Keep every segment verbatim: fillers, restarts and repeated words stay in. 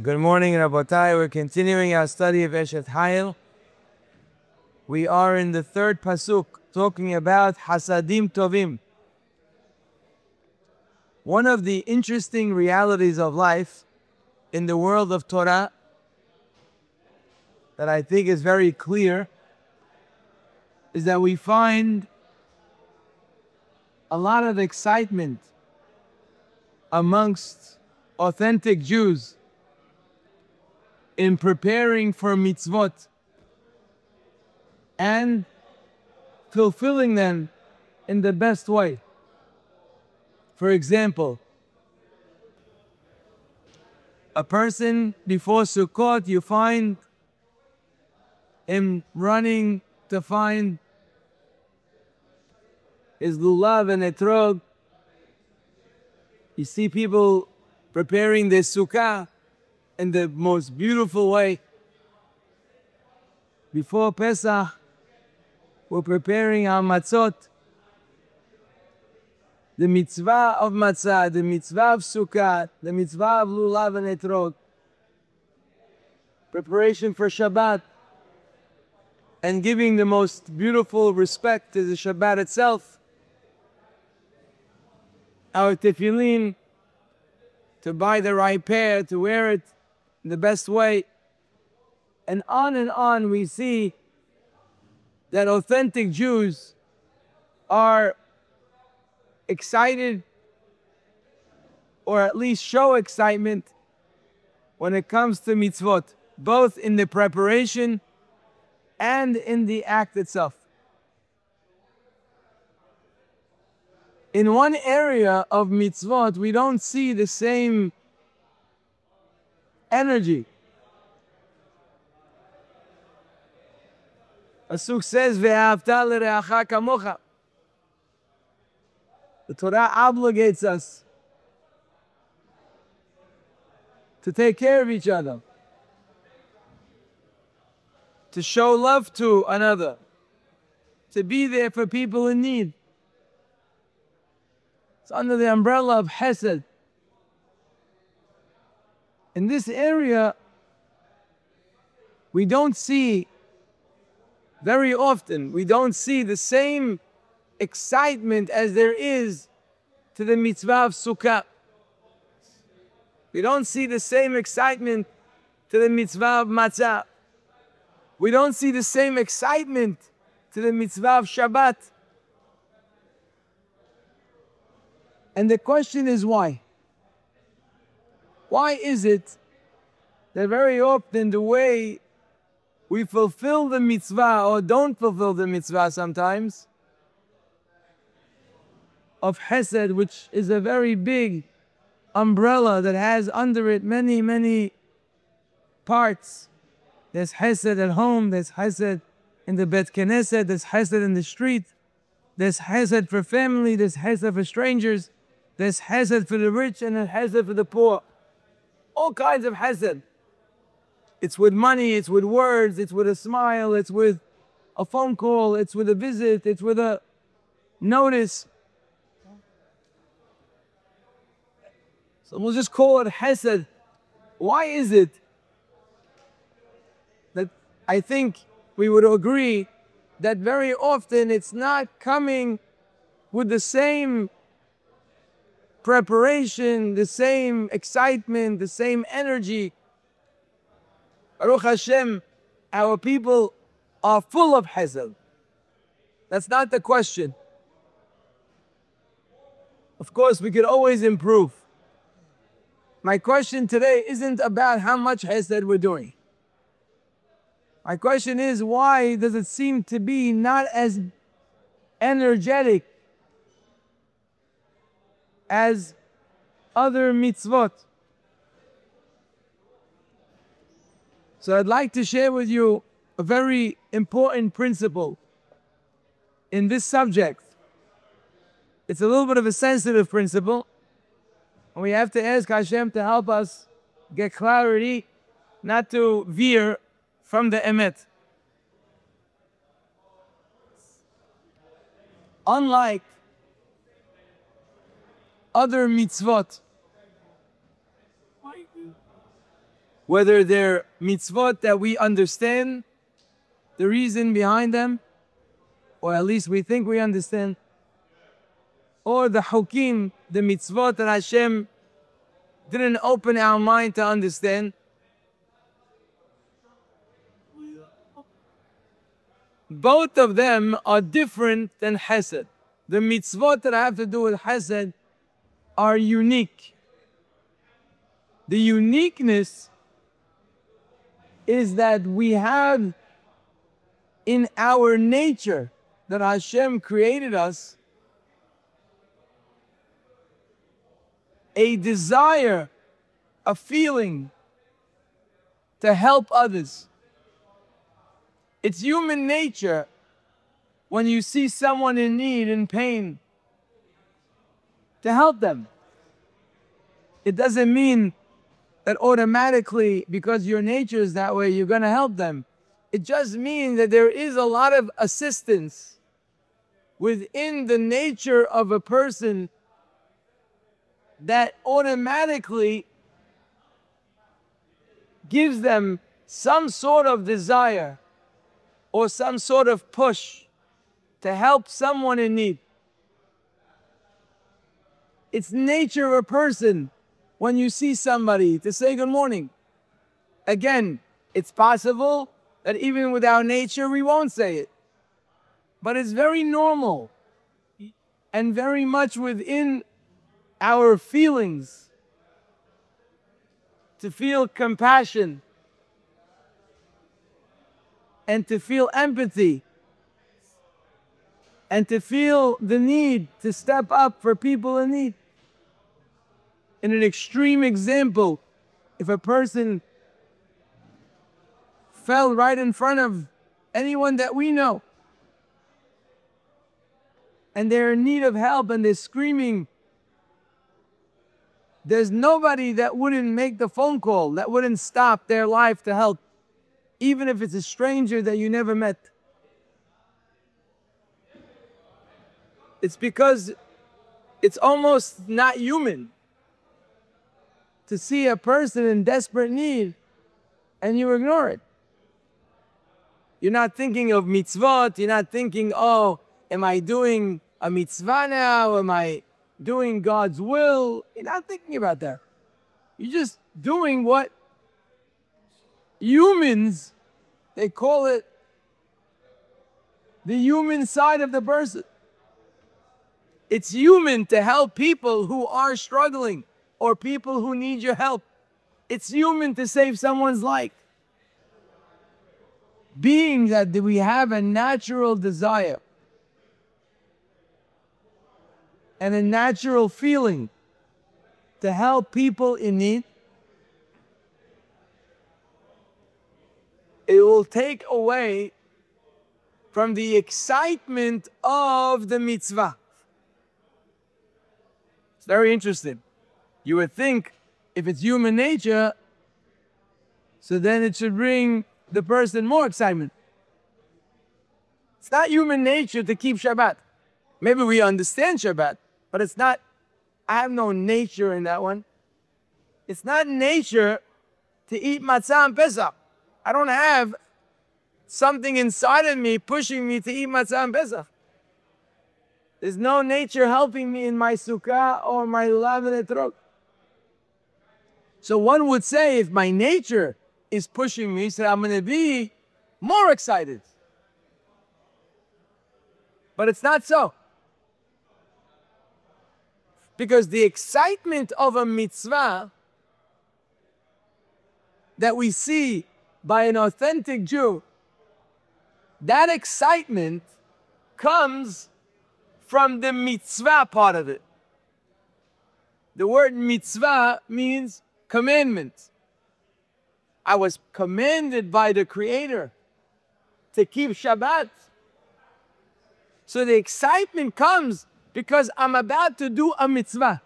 Good morning, Rabotai. We're continuing our study of Eshet Hayil. We are in the third pasuk, talking about Hasadim Tovim. One of the interesting realities of life in the world of Torah that I think is very clear is that we find a lot of excitement amongst authentic Jews in preparing for mitzvot and fulfilling them in the best way. For example, a person before Sukkot, you find him running to find his lulav and etrog. You see people preparing their sukkah in the most beautiful way. Before Pesach, we're preparing our matzot. The mitzvah of matzah, the mitzvah of sukkah, the mitzvah of lulav and etrog. Preparation for Shabbat. And giving the most beautiful respect to the Shabbat itself. Our tefillin, to buy the right pair, to wear it in the best way. And on and on we see that authentic Jews are excited, or at least show excitement, when it comes to mitzvot, both in the preparation and in the act itself. In one area of mitzvot, we don't see the same energy. Pasuk says, "Ve'ahavta l'reacha kamocha." The Torah obligates us to take care of each other, to show love to another, to be there for people in need. It's under the umbrella of Hesed. In this area, we don't see, very often, we don't see the same excitement as there is to the mitzvah of Sukkah. We don't see the same excitement to the mitzvah of matzah. We don't see the same excitement to the mitzvah of Shabbat. And the question is why? Why is it that very often the way we fulfill the mitzvah, or don't fulfill the mitzvah sometimes, of Hesed, which is a very big umbrella that has under it many, many parts. There's Hesed at home, there's Hesed in the Bet Knesset, there's Hesed in the street, there's Hesed for family, there's Hesed for strangers, there's Hesed for the rich, and there's Hesed for the poor. All kinds of Hesed. It's with money, it's with words, it's with a smile, it's with a phone call, it's with a visit, it's with a notice. So we'll just call it Hesed. Why is it that I think we would agree that very often it's not coming with the same preparation, the same excitement, the same energy? Baruch Hashem, our people are full of Hesed. That's not the question. Of course, we could always improve. My question today isn't about how much Hesed we're doing. My question is, why does it seem to be not as energetic as other mitzvot? So I'd like to share with you a very important principle in this subject. It's a little bit of a sensitive principle, and we have to ask Hashem to help us get clarity, not to veer from the emet. Unlike other mitzvot, whether they're mitzvot that we understand the reason behind them, or at least we think we understand, or the hukim, the mitzvot that Hashem didn't open our mind to understand. Both of them are different than Hesed. The mitzvot that have to do with Hesed are unique. The uniqueness is that we have in our nature that Hashem created us a desire, a feeling to help others. It's human nature when you see someone in need, in pain, to help them. It doesn't mean that automatically, because your nature is that way, you're going to help them. It just means that there is a lot of assistance within the nature of a person that automatically gives them some sort of desire or some sort of push to help someone in need. It's nature of a person when you see somebody to say good morning. Again, it's possible that even with our nature we won't say it. But it's very normal and very much within our feelings to feel compassion and to feel empathy and to feel the need to step up for people in need. In an extreme example, if a person fell right in front of anyone that we know and they're in need of help and they're screaming, there's nobody that wouldn't make the phone call, that wouldn't stop their life to help, even if it's a stranger that you never met. It's because it's almost not human to see a person in desperate need and you ignore it. You're not thinking of mitzvot, you're not thinking, oh, am I doing a mitzvah now? Am I doing God's will? You're not thinking about that. You're just doing what humans, they call it the human side of the person. It's human to help people who are struggling or people who need your help. It's human to save someone's life. Being that we have a natural desire and a natural feeling to help people in need, it will take away from the excitement of the mitzvah. It's very interesting. You would think if it's human nature, so then it should bring the person more excitement. It's not human nature to keep Shabbat. Maybe we understand Shabbat, but it's not, I have no nature in that one. It's not nature to eat matzah on Pesach. I don't have something inside of me pushing me to eat matzah on Pesach. There's no nature helping me in my sukkah or my lulav and etrog. So one would say if my nature is pushing me, so I'm going to be more excited. But it's not so. Because the excitement of a mitzvah that we see by an authentic Jew, that excitement comes from the mitzvah part of it. The word mitzvah means commandment. I was commanded by the Creator to keep Shabbat. So the excitement comes because I'm about to do a mitzvah.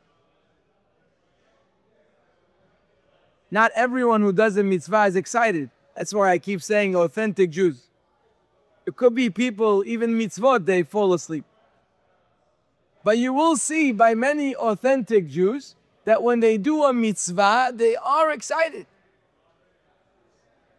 Not everyone who does a mitzvah is excited. That's why I keep saying authentic Jews. It could be people, even mitzvot, they fall asleep. But you will see by many authentic Jews that when they do a mitzvah, they are excited.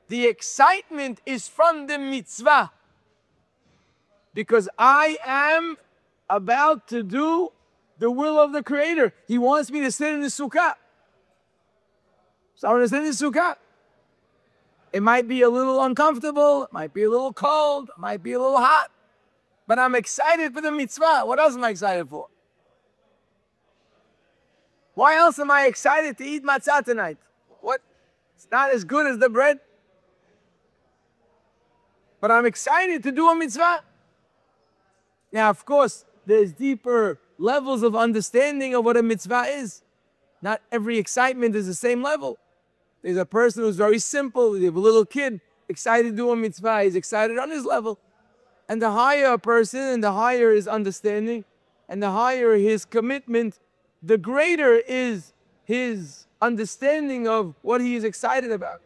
The excitement is from the mitzvah. Because I am about to do the will of the Creator. He wants me to sit in the sukkah. So I'm going to sit in the sukkah. It might be a little uncomfortable, it might be a little cold, it might be a little hot, but I'm excited for the mitzvah. What else am I excited for? Why else am I excited to eat matzah tonight? What? It's not as good as the bread. But I'm excited to do a mitzvah. Now, of course, there's deeper levels of understanding of what a mitzvah is. Not every excitement is the same level. There's a person who's very simple. You have a little kid excited to do a mitzvah. He's excited on his level. And the higher a person and the higher his understanding and the higher his commitment, the greater is his understanding of what he is excited about.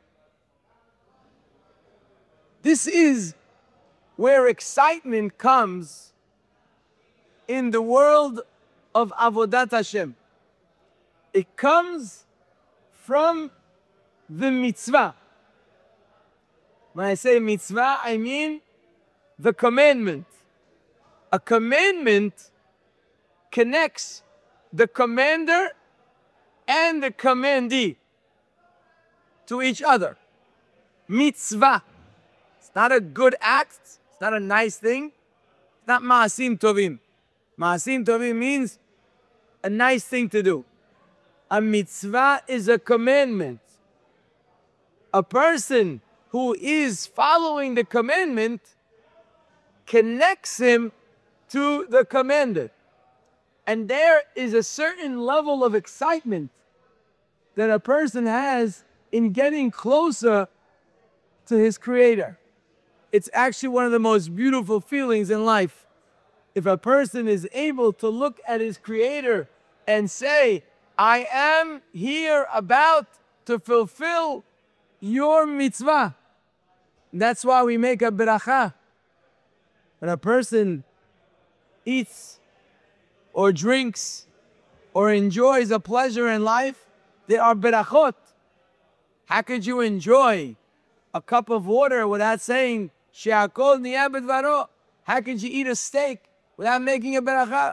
This is where excitement comes in the world of Avodat Hashem. It comes from the mitzvah. When I say mitzvah, I mean the commandment. A commandment connects the commander and the commandee to each other. Mitzvah. It's not a good act. It's not a nice thing. It's not ma'asim tovim. Ma'asim tovim means a nice thing to do. A mitzvah is a commandment. A person who is following the commandment connects him to the commander. And there is a certain level of excitement that a person has in getting closer to his Creator. It's actually one of the most beautiful feelings in life. If a person is able to look at his Creator and say, I am here about to fulfill your mitzvah. That's why we make a beracha. When a person eats or drinks or enjoys a pleasure in life, there are berachot. How could you enjoy a cup of water without saying, She'akol niyeh b'dvaro? How could you eat a steak without making a beracha?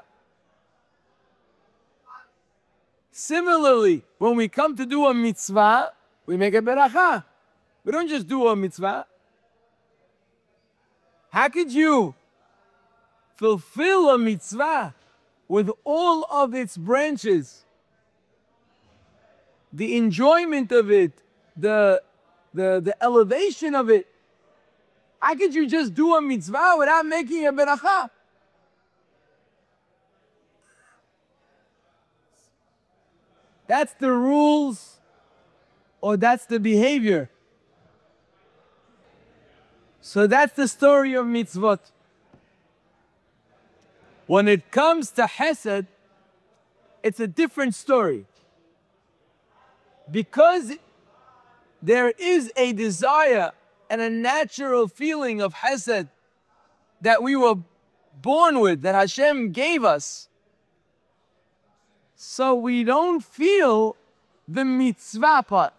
Similarly, when we come to do a mitzvah, we make a beracha. We don't just do a mitzvah. How could you fulfill a mitzvah with all of its branches? The enjoyment of it, the, the, the elevation of it. How could you just do a mitzvah without making a beracha? That's the rules, or that's the behavior. So that's the story of mitzvot. When it comes to Hesed, it's a different story. Because there is a desire and a natural feeling of Hesed that we were born with, that Hashem gave us. So we don't feel the mitzvah part.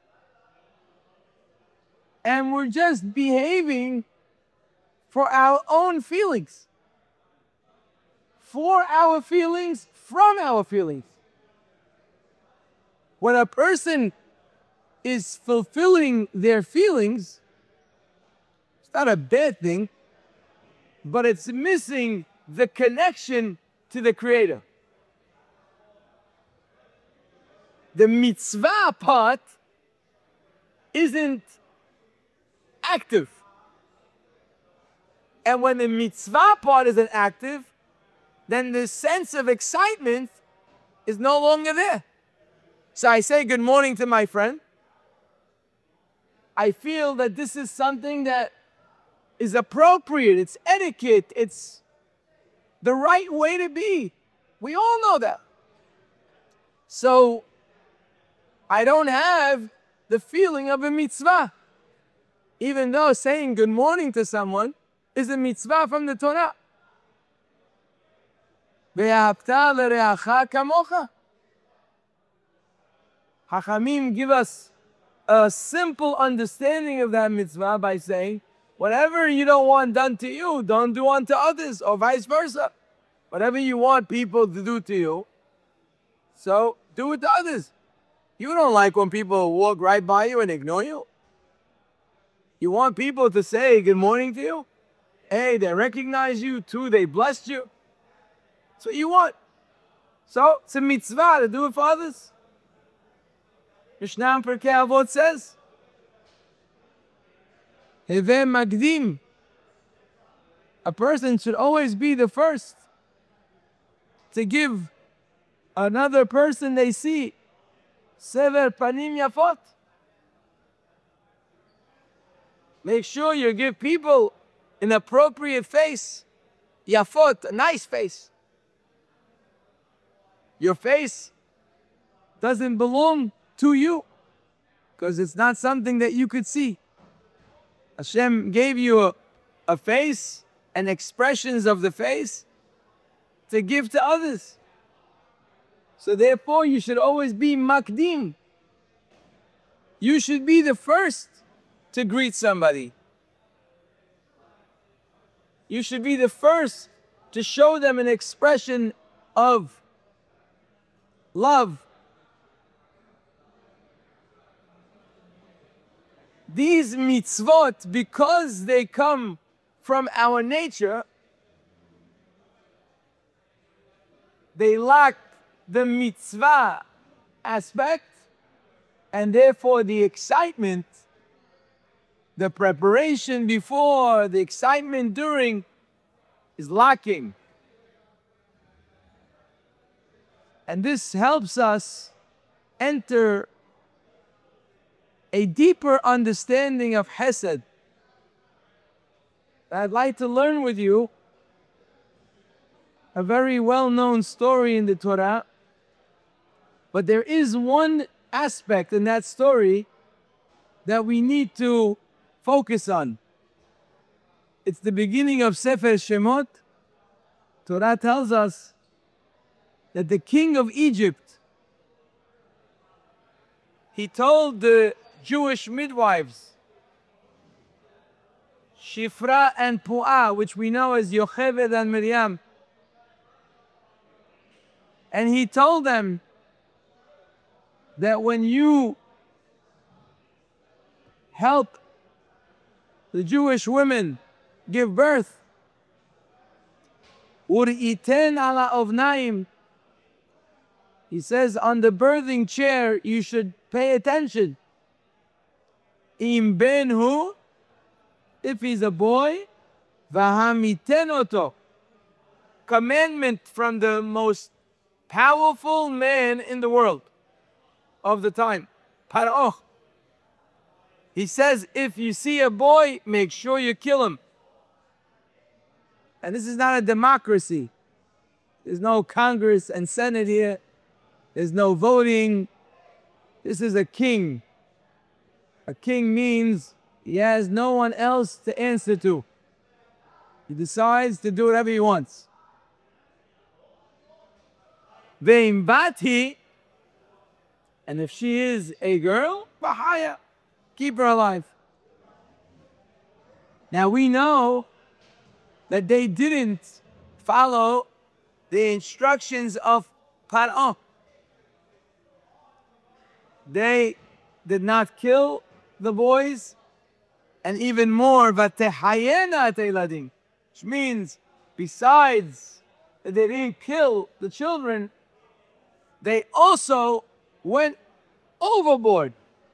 And we're just behaving for our own feelings. For our feelings, from our feelings. When a person is fulfilling their feelings, it's not a bad thing, but it's missing the connection to the Creator. The mitzvah part isn't active. And when the mitzvah part isn't active, then the sense of excitement is no longer there. So I say good morning to my friend. I feel that this is something that is appropriate, it's etiquette, it's the right way to be. We all know that. So I don't have the feeling of a mitzvah. Even though saying good morning to someone is a mitzvah from the Torah. Ve'ahavta l'reacha kamocha. Hachamim give us a simple understanding of that mitzvah by saying, whatever you don't want done to you, don't do unto others, or vice versa. Whatever you want people to do to you, so do it to others. You don't like when people walk right by you and ignore you. You want people to say good morning to you. A, they recognize you. Two, they blessed you. That's what you want. So it's a mitzvah to do it for others. Mishnah Pirkei Avot says, Heveh Magdim. A person should always be the first to give another person they see sever panim yafot. Make sure you give people an appropriate face, yafot, a nice face. Your face doesn't belong to you because it's not something that you could see. Hashem gave you a, a face and expressions of the face to give to others. So therefore you should always be makdim. You should be the first to greet somebody. You should be the first to show them an expression of love. These mitzvot, because they come from our nature, they lack the mitzvah aspect, and therefore the excitement, the preparation before, the excitement during is lacking. And this helps us enter a deeper understanding of Hesed. I'd like to learn with you a very well-known story in the Torah, but there is one aspect in that story that we need to focus on. It's the beginning of Sefer Shemot. Torah tells us that the king of Egypt, he told the Jewish midwives, Shifra and Pu'ah, which we know as Yocheved and Miriam, and he told them that when you help the Jewish women give birth, Uri'iten ala ovnaim, he says on the birthing chair you should pay attention. Im ben hu, if he's a boy, vahamiten oto, commandment from the most powerful man in the world of the time, Paro. He says, if you see a boy, make sure you kill him. And this is not a democracy. There's no Congress and Senate here. There's no voting. This is a king. A king means he has no one else to answer to. He decides to do whatever he wants. Ve'im bati, and if she is a girl, bahaya, keep her alive. Now we know that they didn't follow the instructions of Paro. They did not kill the boys, and even more, vatehayena teiladim, which means besides that they didn't kill the children, they also went overboard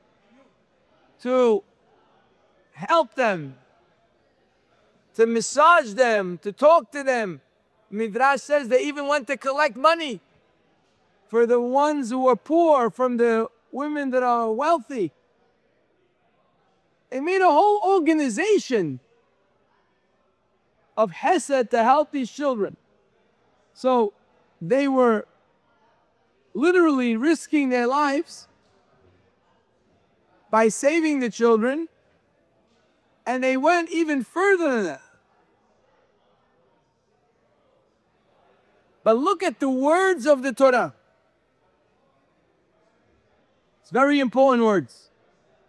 to help them, to massage them, to talk to them. Midrash says they even went to collect money for the ones who are poor from the women that are wealthy. They made a whole organization of Hesed to help these children. So they were literally risking their lives by saving the children, and they went even further than that. But look at the words of the Torah. It's very important words.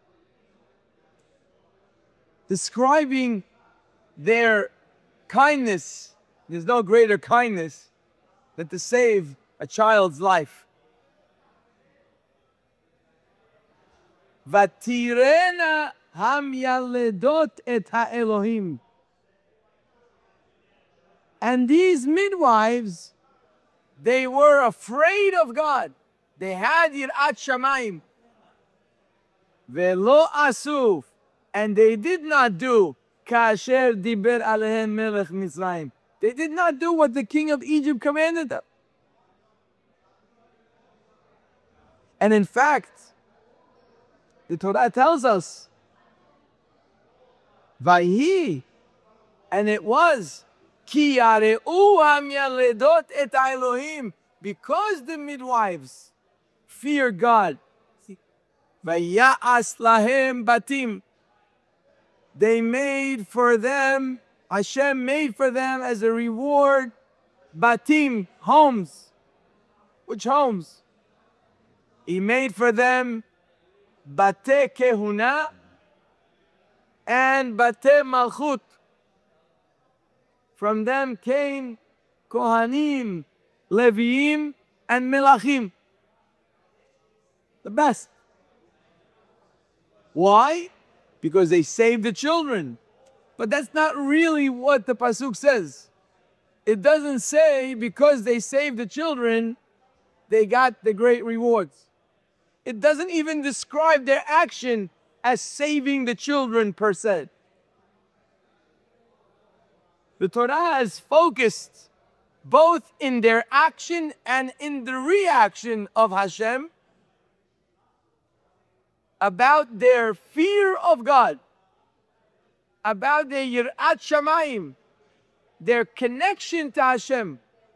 describing their kindness. There's no greater kindness than to save a child's life. Vatirena hamyaledot et ha'elohim. And these midwives, they were afraid of God. They had yirat shamayim. Velo asuf. And they did not do kasher diber alehem melech Mitzrayim. They did not do what the king of Egypt commanded them. And in fact, the Torah tells us, Vayhi, and it was, Ki yareu hamyaledot et Elohim, because the midwives fear God. Vaya'as lahem batim. They made for them, Hashem made for them as a reward, batim, homes. Which homes? He made for them bate kehuna and bate malchut. From them came Kohanim, Leviim, and Melachim. The best. Why? Because they saved the children. But that's not really what the Pasuk says. It doesn't say because they saved the children, they got the great rewards. It doesn't even describe their action as saving the children per se. The Torah has focused both in their action and in the reaction of Hashem about their fear of God, about their yirat shamayim, their connection to Hashem.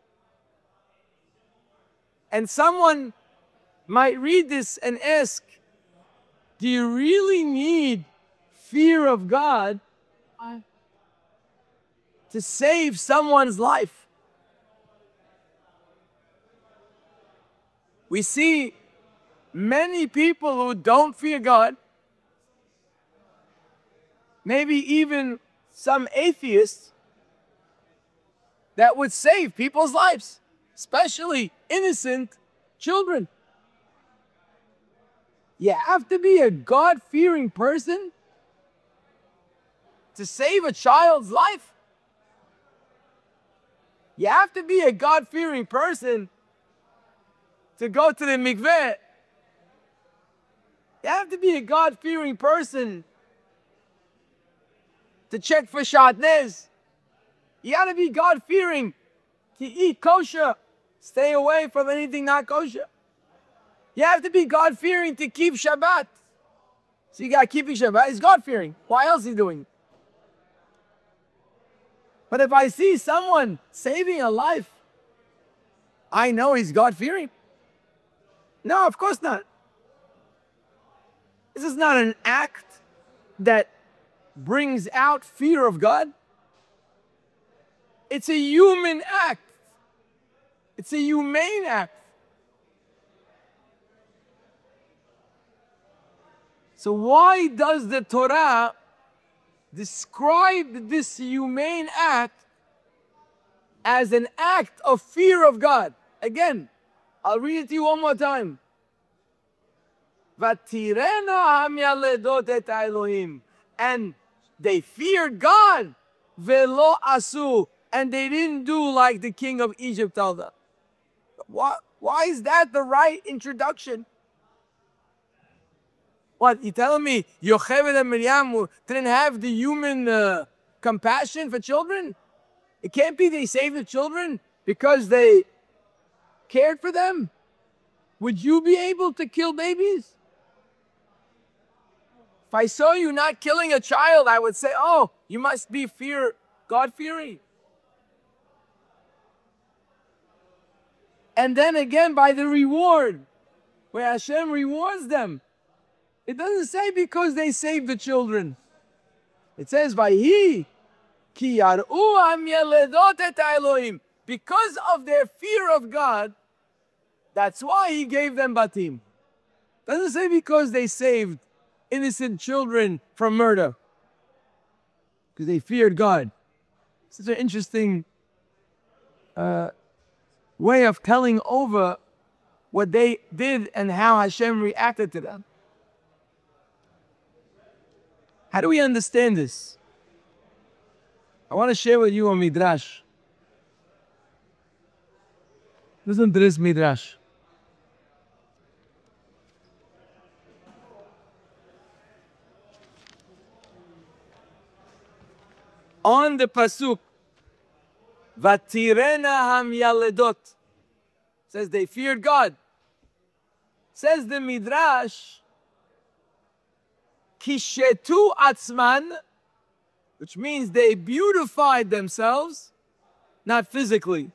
And someone might read this and ask, do you really need fear of God to save someone's life? We see many people who don't fear God, maybe even some atheists, that would save people's lives, especially innocent children. You have to be a God-fearing person to save a child's life. You have to be a God-fearing person to go to the mikveh. You have to be a God-fearing person to check for shatnez. You got to be God-fearing to eat kosher. Stay away from anything not kosher. You have to be God-fearing to keep Shabbat. So you got keeping Shabbat. He's God-fearing. Why else is he doing? But if I see someone saving a life, I know he's God-fearing. No, of course not. This is not an act that brings out fear of God. It's a human act. It's a humane act. So why does the Torah describe this humane act as an act of fear of God? Again, I'll read it to you one more time. Vatirena hamyaledot et Elohim. And they feared God. Velo asu. And they didn't do like the king of Egypt told them. Why, why is that the right introduction? What, you telling me Yocheved and Miriam didn't have the human uh, compassion for children? It can't be they saved the children because they cared for them. Would you be able to kill babies? If I saw you not killing a child, I would say, oh, you must be fear, God-fearing. And then again by the reward, where Hashem rewards them. It doesn't say because they saved the children. It says, Vayhi, ki yareu hamyaledot et Elohim. Because of their fear of God, that's why He gave them batim. Doesn't say because they saved innocent children from murder. because they feared God. Such an interesting uh, way of telling over what they did and how Hashem reacted to them. How do we understand this? I want to share with you a midrash. Listen to this midrash. On the pasuk, Vatirena ham yaledot, says they feared God. Says the midrash, Kishetu atzman, which means they beautified themselves, not physically.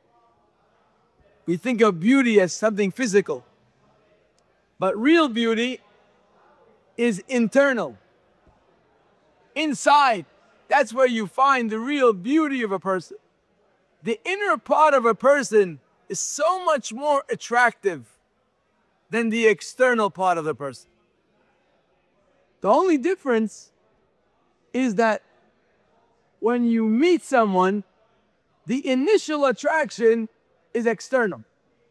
We think of beauty as something physical, but real beauty is internal. Inside, that's where you find the real beauty of a person. The inner part of a person is so much more attractive than the external part of the person. The only difference is that when you meet someone, the initial attraction is external.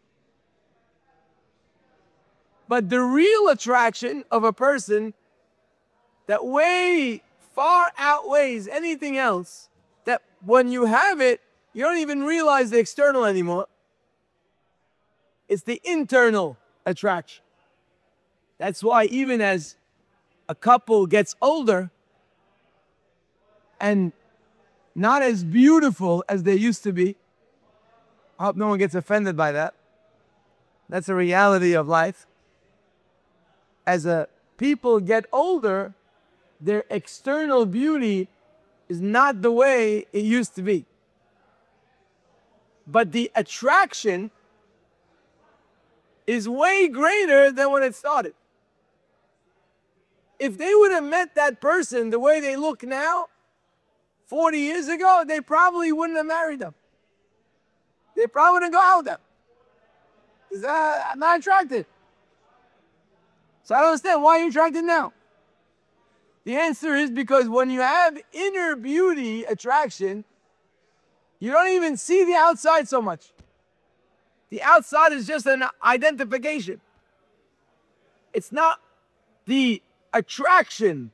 But the real attraction of a person that way far outweighs anything else, that when you have it, you don't even realize the external anymore. It's the internal attraction. That's why even as a couple gets older and not as beautiful as they used to be, I hope no one gets offended by that. That's a reality of life. As a people get older, their external beauty is not the way it used to be. But the attraction is way greater than when it started. If they would have met that person the way they look now, forty years ago, they probably wouldn't have married them. They probably wouldn't go out with them. Because uh, I'm not attracted. So I don't understand, why are you attracted now? The answer is because when you have inner beauty attraction, you don't even see the outside so much. The outside is just an identification. It's not the attraction.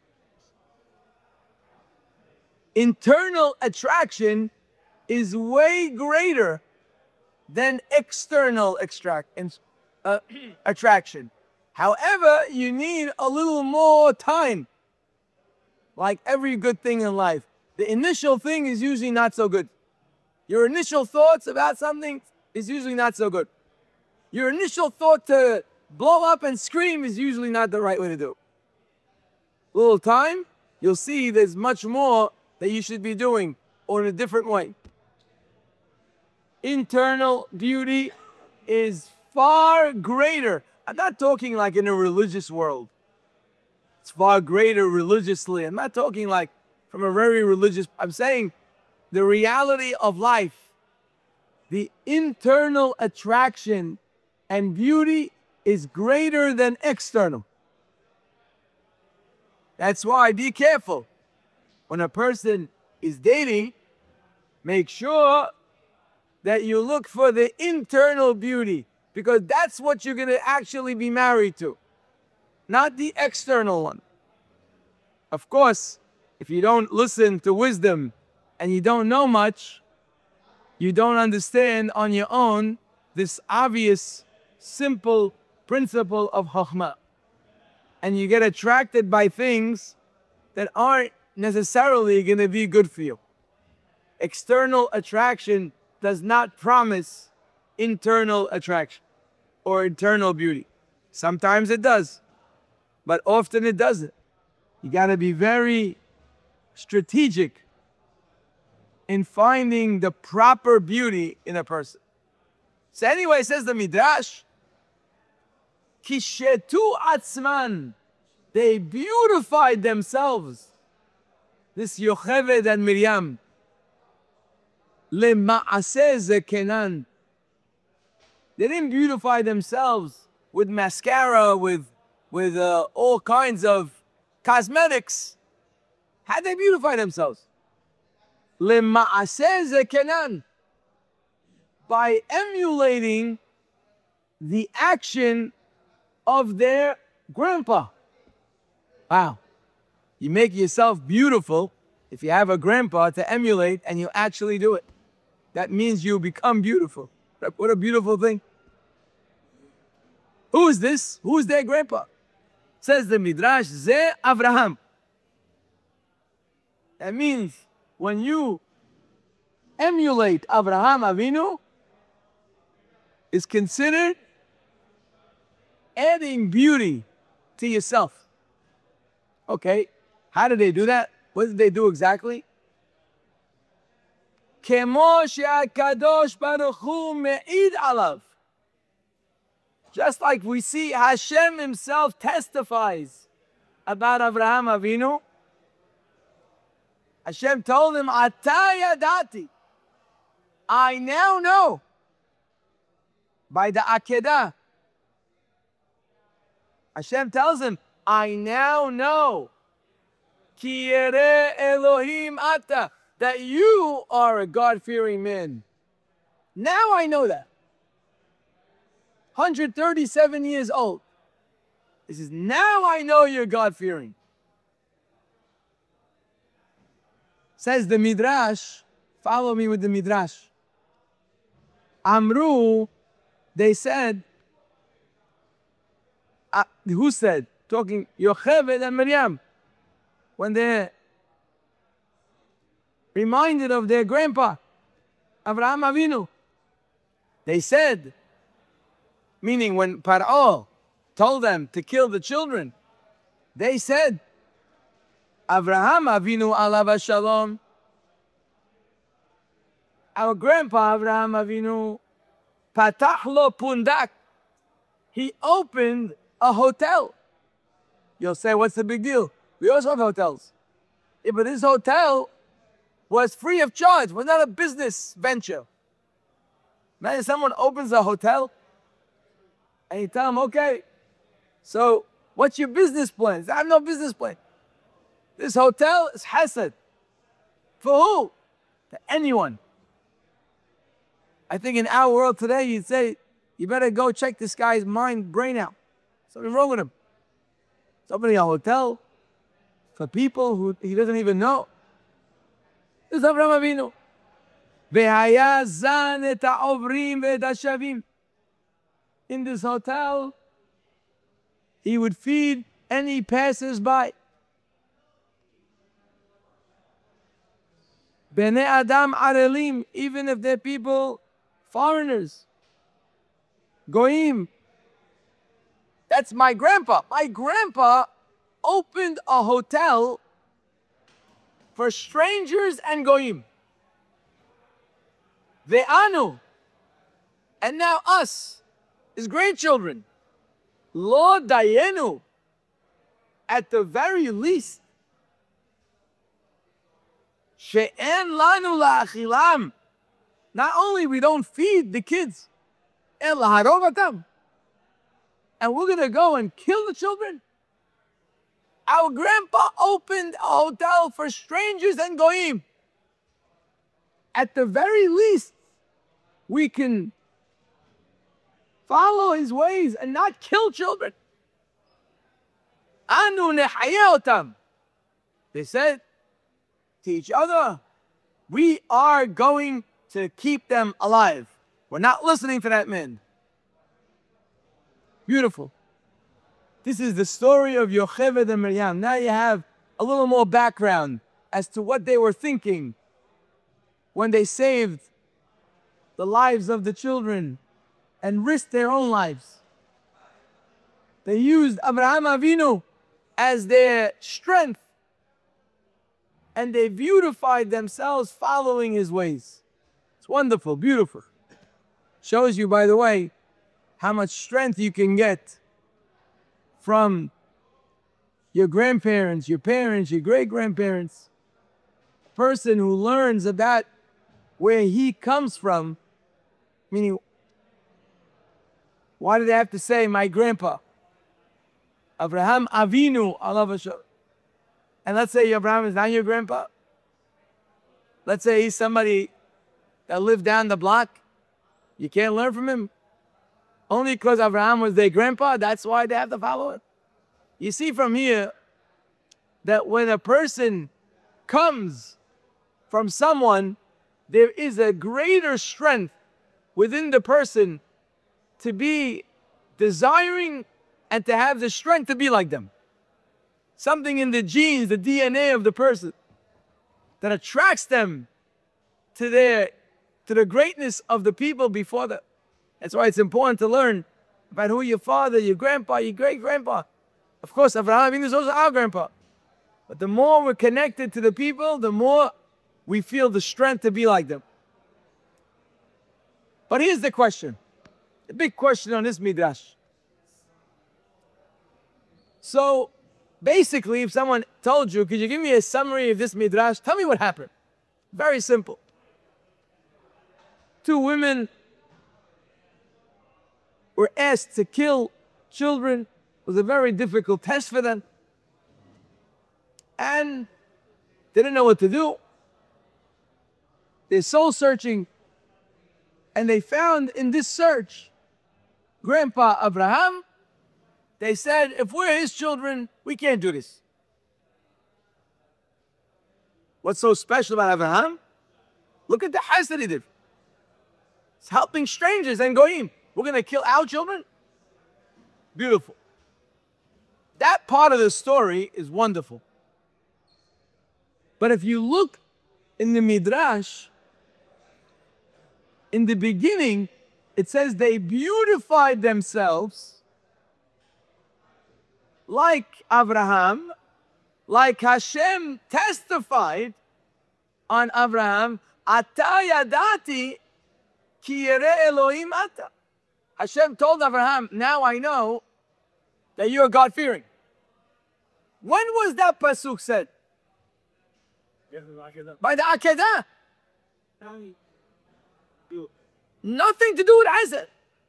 Internal attraction is way greater than external extract, uh, attraction. However, you need a little more time. Like every good thing in life, the initial thing is usually not so good. Your initial thoughts about something is usually not so good. Your initial thought to blow up and scream is usually not the right way to do. A little time, you'll see there's much more that you should be doing, or in a different way. Internal beauty is far greater. I'm not talking like in a religious world. It's far greater religiously. I'm not talking like from a very religious, I'm saying the reality of life. The internal attraction and beauty is greater than external. That's why be careful. When a person is dating, make sure that you look for the internal beauty, because that's what you're going to actually be married to, not the external one. Of course, if you don't listen to wisdom and you don't know much, you don't understand on your own this obvious, simple principle of Chokhmah. And you get attracted by things that aren't necessarily going to be good for you. External attraction does not promise internal attraction or internal beauty. Sometimes it does, but often it doesn't. You got to be very strategic in finding the proper beauty in a person. So anyway, says the Midrash, Kishetu atzman, they beautified themselves. This Yocheved and Miriam, Lema'aseh zekenan. They didn't beautify themselves with mascara, with, with uh, all kinds of cosmetics. How'd they beautify themselves? למעשה זקנן, by emulating the action of their grandpa. Wow. You make yourself beautiful if you have a grandpa to emulate and you actually do it. That means you become beautiful. What a beautiful thing. Who is this? Who is their grandpa? Says the Midrash, Ze Avraham. That means when you emulate Avraham Avinu, is considered adding beauty to yourself. Okay, how did they do that? What did they do exactly? Kemo she'akadosh baruch hu me'id alav. Just like we see Hashem himself testifies about Avraham Avinu. Hashem told him, Ata yadati. I now know. By the Akedah. Hashem tells him, I now know. Ki yireh Elohim ata. That you are a God-fearing man. Now I know that. one hundred thirty-seven years old. He says, now I know you're God-fearing. Says the Midrash, follow me with the Midrash. Amru, they said, uh, who said? Talking Yocheved and Miriam. When they're reminded of their grandpa, Avraham Avinu. They said, meaning when Paro told them to kill the children, they said, Avraham Avinu alav shalom. Our grandpa Avraham Avinu, patach lo pundak. He opened a hotel. You'll say, what's the big deal? We also have hotels. Yeah, but this hotel was free of charge, was not a business venture. Imagine someone opens a hotel and you tell them, okay, so what's your business plan? I have no business plan. This hotel is Hesed. For who? To anyone. I think in our world today, you'd say, you better go check this guy's mind, brain out. Something wrong with him. He's opening a hotel for people who he doesn't even know. This is Avraham Avinu. Ve'haya zan et ha'ovrim ve'et ha'shavim. In this hotel, he would feed any passers-by. Bnei Adam arelim, even if they're people, foreigners. Goyim. That's my grandpa. My grandpa opened a hotel for strangers and goyim. Ve'anu. And now us, his grandchildren. Lo dayenu. At the very least, she'en lanu la'achilam. Not only we don't feed the kids, el harovatam, and we're going to go and kill the children. Our grandpa opened a hotel for strangers and goyim. At the very least, we can follow his ways and not kill children. Anu nehaya otam. They said to each other, we are going to keep them alive. We're not listening to that man. Beautiful. This is the story of Yocheved and Miriam. Now you have a little more background as to what they were thinking when they saved the lives of the children and risked their own lives. They used Avraham Avinu as their strength, and they beautified themselves following his ways. It's wonderful, beautiful. Shows you, by the way, how much strength you can get from your grandparents, your parents, your great-grandparents. A person who learns about where he comes from, meaning, why did they have to say my grandpa? Avraham Avinu, alav shalom. And let's say Abraham is not your grandpa. let's say he's somebody that lived down the block, you can't learn from him. Only because Abraham was their grandpa, that's why they have to follow him. You see from here that when a person comes from someone, there is a greater strength within the person to be desiring and to have the strength to be like them. Something in the genes, the D N A of the person that attracts them to their to the greatness of the people before them. That's why it's important to learn about who your father, your grandpa, your great-grandpa. Of course, Avraham Avinu is also our grandpa. But the more we're connected to the people, the more we feel the strength to be like them. But here's the question. The big question on this midrash. So, basically, if someone told you, could you give me a summary of this midrash? Tell me what happened. Very simple. Two women were asked to kill children. It was a very difficult test for them. And they didn't know what to do. They're soul searching. And they found in this search, Grandpa Abraham. They said, if we're his children, we can't do this. What's so special about Abraham? Look at the hesed he did. He's helping strangers and goyim. We're going to kill our children? Beautiful. That part of the story is wonderful. But if you look in the Midrash, in the beginning, it says they beautified themselves like Abraham, like Hashem testified on Abraham, Ata yadati ki yireh Elohim ata. Hashem told Abraham, now I know that you are God-fearing. When was that pasuk said? By the Akedah. Nothing to do with Hesed.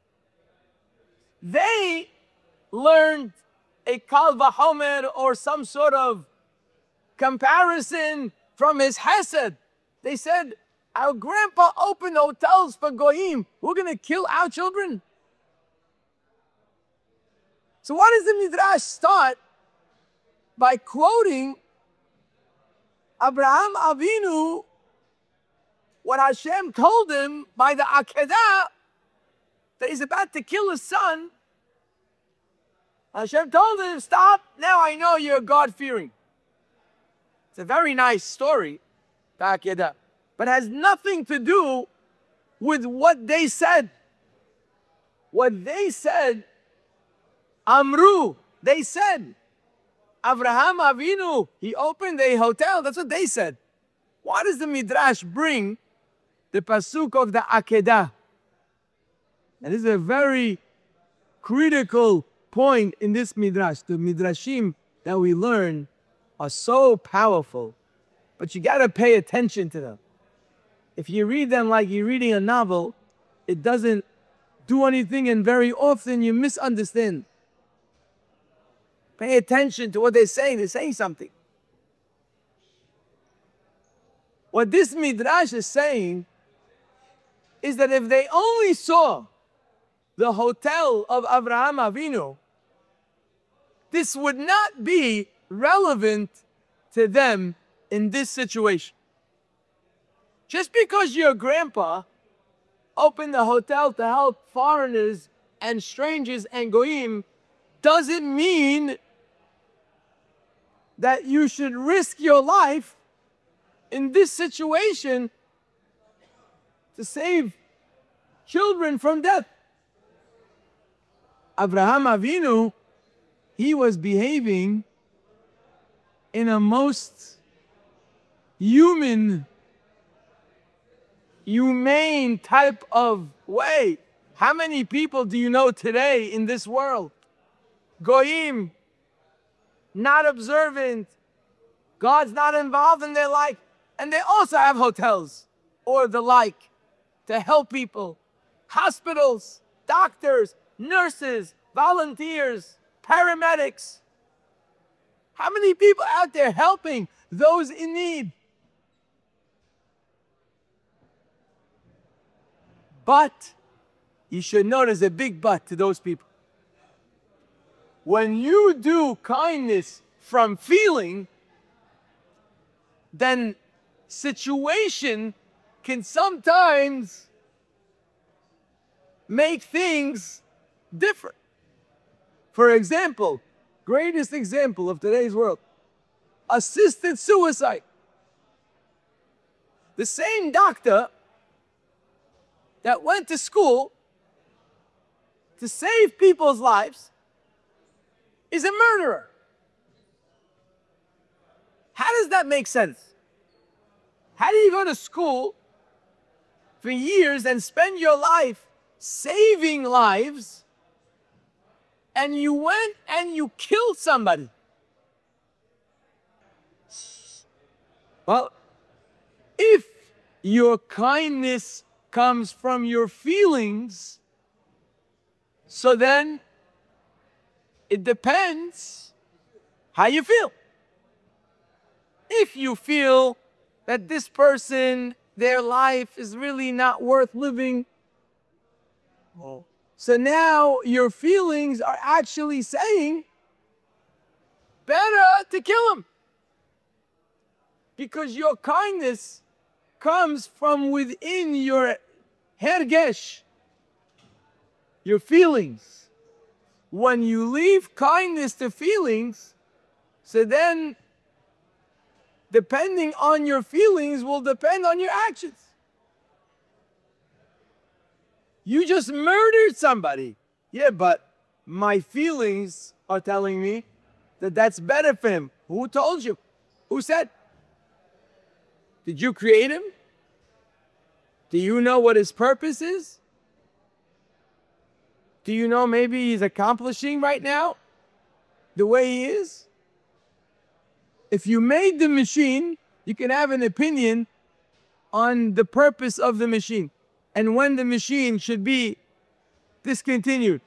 They learned a Kal Vachomer or some sort of comparison from his Hesed. They said, our grandpa opened hotels for Goyim. We're going to kill our children. So why does the Midrash start by quoting Abraham Avinu, what Hashem told him by the Akedah, that he's about to kill his son? Hashem told him, stop, now I know you're God-fearing. It's a very nice story, the Akedah, but has nothing to do with what they said. What they said, Amru, they said, Abraham Avinu, he opened a hotel. That's what they said. Why does the Midrash bring the pasuk of the Akedah? And this is a very critical point in this Midrash. The Midrashim that we learn are so powerful, but you got to pay attention to them. If you read them like you're reading a novel, it doesn't do anything, and very often you misunderstand. Pay attention to what they're saying. They're saying something. What this Midrash is saying is that if they only saw the hotel of Abraham Avinu, this would not be relevant to them in this situation. Just because your grandpa opened a hotel to help foreigners and strangers and goyim doesn't mean that you should risk your life in this situation to save children from death. Abraham Avinu, he was behaving in a most human, humane type of way. How many people do you know today in this world? Goyim, not observant, God's not involved in their life, and they also have hotels or the like to help people. Hospitals, doctors, nurses, volunteers, paramedics. How many people out there helping those in need? But you should know there's a big but to those people. When you do kindness from feeling, then situation can sometimes make things different. For example, greatest example of today's world, assisted suicide. The same doctor that went to school to save people's lives is a murderer. How does that make sense? How do you go to school for years and spend your life saving lives, and you went and you killed somebody? Well, if your kindness comes from your feelings, so then it depends how you feel. If you feel that this person, their life is really not worth living, well, so now your feelings are actually saying, better to kill him. Because your kindness comes from within your hergesh, your feelings. When you leave kindness to feelings, so then depending on your feelings will depend on your actions. You just murdered somebody. Yeah, but my feelings are telling me that that's better for him. Who told you? Who said? Did you create him? Do you know what his purpose is? Do you know maybe he's accomplishing right now the way he is? If you made the machine, you can have an opinion on the purpose of the machine and when the machine should be discontinued.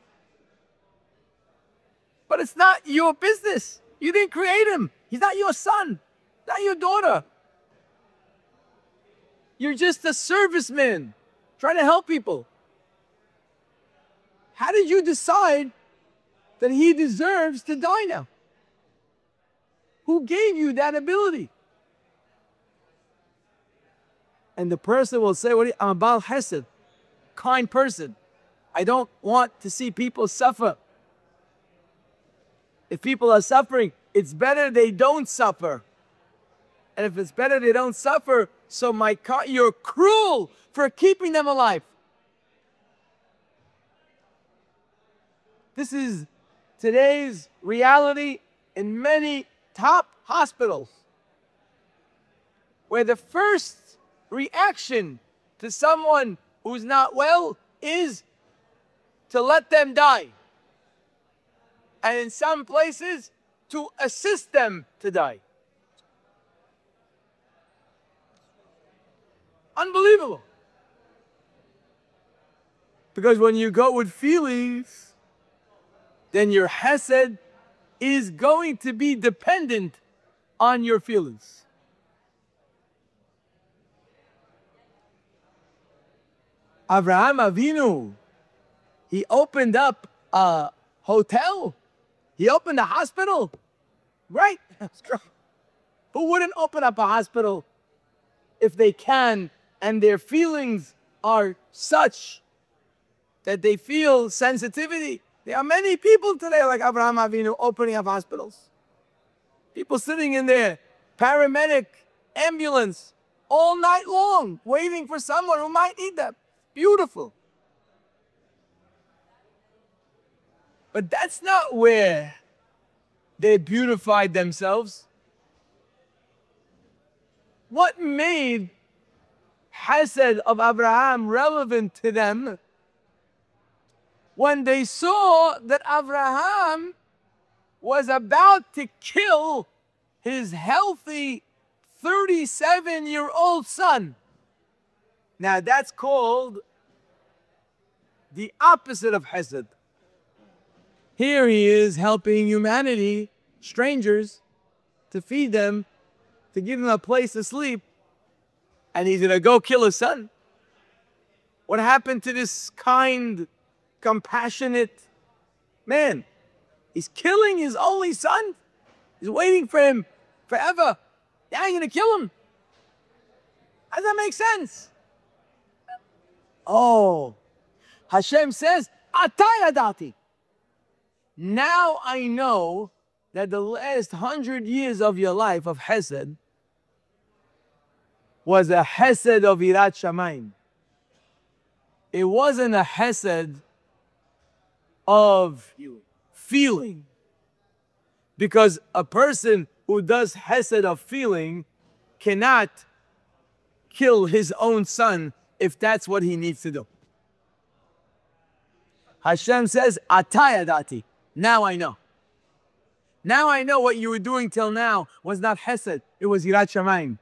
But it's not your business. You didn't create him. He's not your son, not your daughter. You're just a serviceman trying to help people. How did you decide that he deserves to die now? Who gave you that ability? And the person will say, "What? I'm a Baal Chesed, kind person. I don't want to see people suffer. If people are suffering, it's better they don't suffer. And if it's better they don't suffer, so my car, you're cruel for keeping them alive." This is today's reality in many top hospitals, where the first reaction to someone who's not well is to let them die. And in some places, to assist them to die. Unbelievable. Because when you go with feelings, then your hesed is going to be dependent on your feelings. Avraham Avinu, he opened up a hotel. He opened a hospital. Right? Who wouldn't open up a hospital if they can and their feelings are such that they feel sensitivity? There are many people today like Avraham Avinu opening up hospitals. People sitting in their paramedic ambulance all night long, waiting for someone who might need them. Beautiful. But that's not where they beautified themselves. What made Hesed of Abraham relevant to them? When they saw that Abraham was about to kill his healthy thirty-seven-year-old son. Now that's called the opposite of Hesed. Here he is helping humanity, strangers, to feed them, to give them a place to sleep, and he's gonna go kill his son. What happened to this kind, compassionate man? He's killing his only son. He's waiting for him forever. Now you're going to kill him. How does that make sense? Oh, Hashem says, Atay adati. Now I know that the last hundred years of your life of Hesed was a Hesed of Yirat Shamayim. It wasn't a Hesed of feeling. Because a person who does Hesed of feeling cannot kill his own son if that's what he needs to do. Hashem says, Atay adati. Now I know. Now I know what you were doing till now was not Hesed, it was Yirat Shamayim.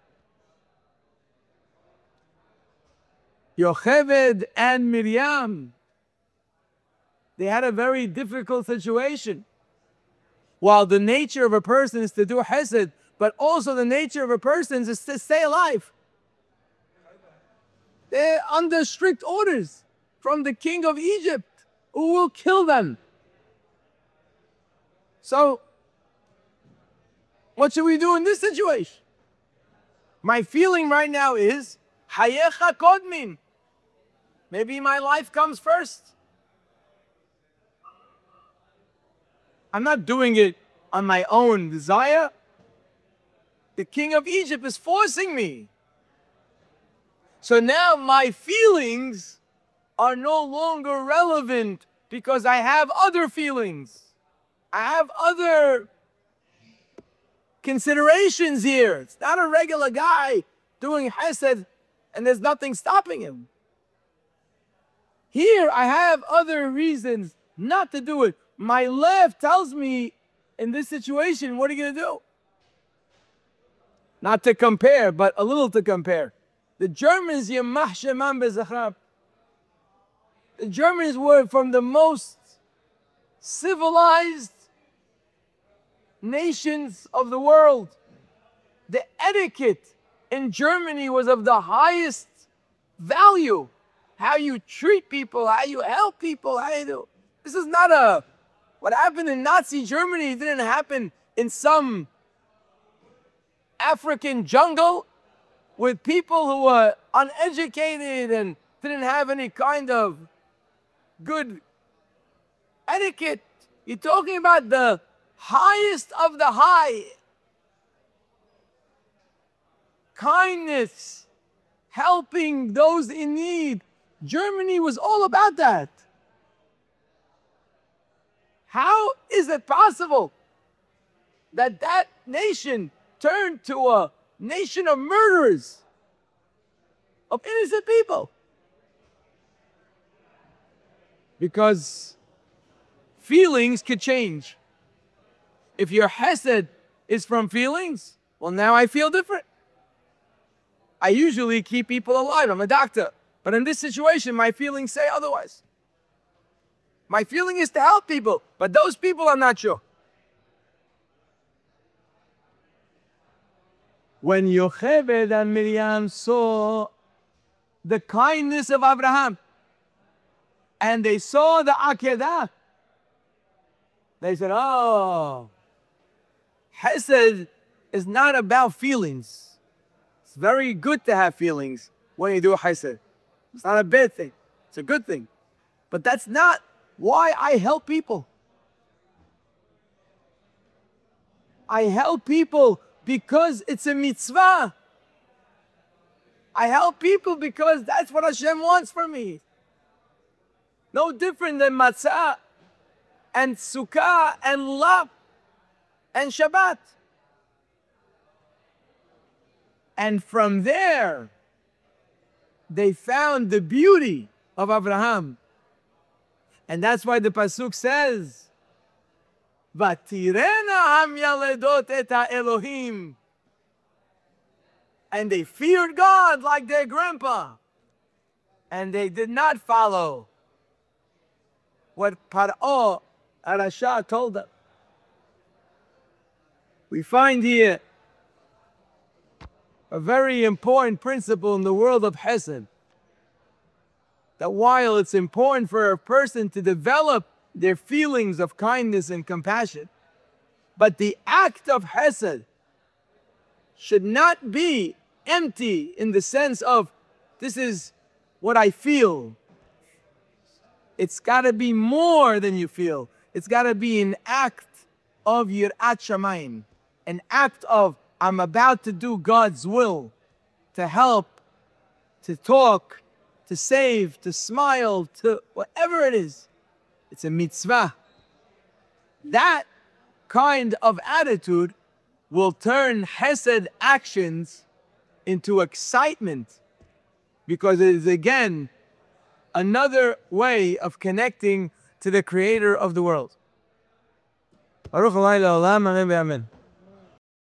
Yocheved and Miriam, they had a very difficult situation. While the nature of a person is to do Hesed, but also the nature of a person is to stay alive. They're under strict orders from the king of Egypt, who will kill them. So, what should we do in this situation? My feeling right now is, Hayecha kodmin. Maybe my life comes first. I'm not doing it on my own desire. The king of Egypt is forcing me. So now my feelings are no longer relevant because I have other feelings. I have other considerations here. It's not a regular guy doing Hesed and there's nothing stopping him. Here I have other reasons not to do it. My left tells me in this situation, what are you going to do? Not to compare, but a little to compare. The Germans, Yemach Shemam Bezachram. The Germans were from the most civilized nations of the world. The etiquette in Germany was of the highest value. How you treat people, how you help people, how you do. This is not a, what happened in Nazi Germany didn't happen in some African jungle with people who were uneducated and didn't have any kind of good etiquette. You're talking about the highest of the high. Kindness, helping those in need. Germany was all about that. How is it possible that that nation turned to a nation of murderers, of innocent people? Because feelings could change. If your Hesed is from feelings, well, now I feel different. I usually keep people alive. I'm a doctor. But in this situation, my feelings say otherwise. My feeling is to help people, but those people I'm not sure. When Yocheved and Miriam saw the kindness of Abraham, and they saw the Akedah, they said, oh, Hesed is not about feelings. It's very good to have feelings when you do Hesed. It's not a bad thing. It's a good thing. But that's not why I help people. I help people because it's a mitzvah. I help people because that's what Hashem wants from me. No different than matzah and sukkah and lap and Shabbat. And from there, they found the beauty of Abraham. And that's why the Pasuk says, Vatirena ham yaledot et Elohim. And they feared God like their grandpa. And they did not follow what Paro Arasha told them. We find here a very important principle in the world of Hesed. that while it's important for a person to develop their feelings of kindness and compassion, but the act of hesed should not be empty in the sense of, this is what I feel. It's got to be more than you feel. It's got to be an act of yirat shamayim, an act of, I'm about to do God's will, to help, to talk, to save, to smile, to whatever it is. It's a mitzvah. That kind of attitude will turn hesed actions into excitement, because it is again another way of connecting to the creator of the world. Baruch Adonai Le'olam, amen.